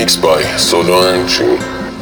Mixed by Solo and June.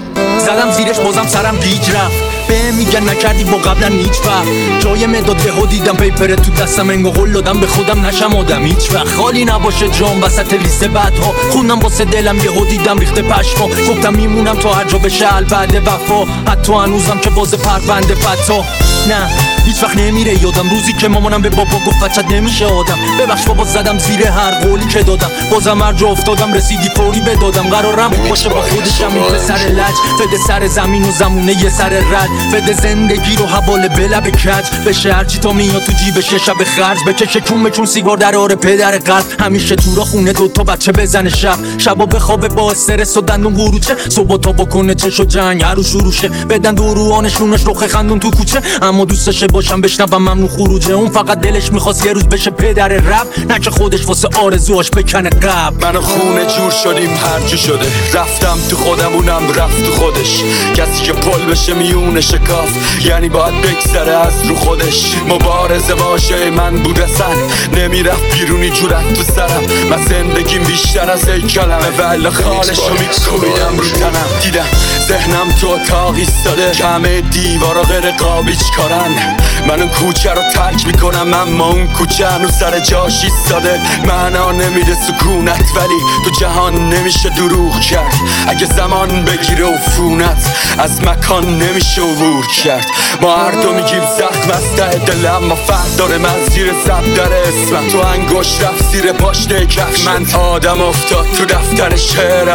زدم زیرش بازم سرم گیج رفت. به میگن نکردی با قبلا هیچ وقت. جای مداد ها دیدم پیپره تو دستم انگو قول دادم به خودم نشم آدم هیچ وقت خالی نباشه جام وسط لیست بعدها. خوندم واسه دلم یهو دیدم ریخته پشما. گفتم میمونم تا هر جا بشه بعد وفا. حتی هنوزم که باز پرونده فتا. نه هیچ وقت نمیره یادم روزی که مامانم به بابا گفت بچت نمیشه آدم. ببخش بابا زدم زیر هر قولی که دادم. بازم هر جا افتادم رسیدی فوری بدادم. قرارم باشه با خودشم این پسر لج. فده سر زمین و زمونه یه سر رد. فده زندگی رو حواله به لب کج. بشه هرچی تا میاد تو جیبش شب خرج. بکشه کون سیگار در آره پدر قلب. همیشه تو را خونه دوتا بچه بزنه شبا بخوابه با استرس و دندون قروچه. صبح تا بکنه چش و جنگ هر رو شروع شه. بدن دوروانشونش رخ خندون تو کوچه. اما دوستش باشم بشنوم ممنون خروجه. اون فقط دلش میخواست یه روز بشه پدر رپ. نه که خودش واسه آرزوهاش بکنه قبل. من و خونه جور شدیم هرجا شده. رفتم تو خودم اونم رفت تو خودش. کسی که پل بشه میونه شکاف یعنی باید بگذره از رو خودش. مبارزه باشه من بود اصلا نمیرفت بیرونی جورت تو سرم. من زندگیم بیشتر از ای کلمه ولی خالش رو میکوبیدم رو تنم. دیدم ذهنم تو اتاق ایستاده همه دیوارا غیر قابیچ کارن. من اون کوچه رو ترک میکنم اما اون کوچه هنو سر جاش ایستاده. معنا نمیده سکونت ولی تو جهان نمیشه دروغ کرد. اگه زمان بگیره عفونت از مکان نمیشه عبور کرد. ما هر دو میگیم زخم از ته دل اما فرق داره. من زیر سب در اسمم تو انگشت رفت زیر پاشنه کفش. من آدم افتاد تو دفتر شعرم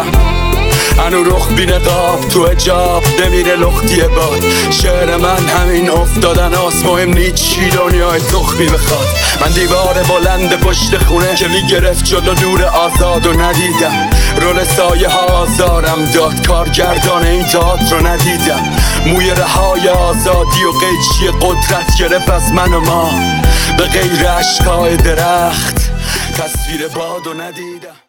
هنو رخ بی نقاب تو حجاب نمیره لختی باد. شعر من همین افتادن هاست. مهم نیست چی دنیای تخمی بخواد. من دیوار بلند پشت خونه که میگرفت جلو نور آزاد و ندیدم. رول سایه ها آزارم داد. کارگردان این تئاتر رو ندیدم. موی رهای آزادی و قیچی قدرت گرفت از من و ما. به غیر عشقای درخت تصویر باد و ندیدم.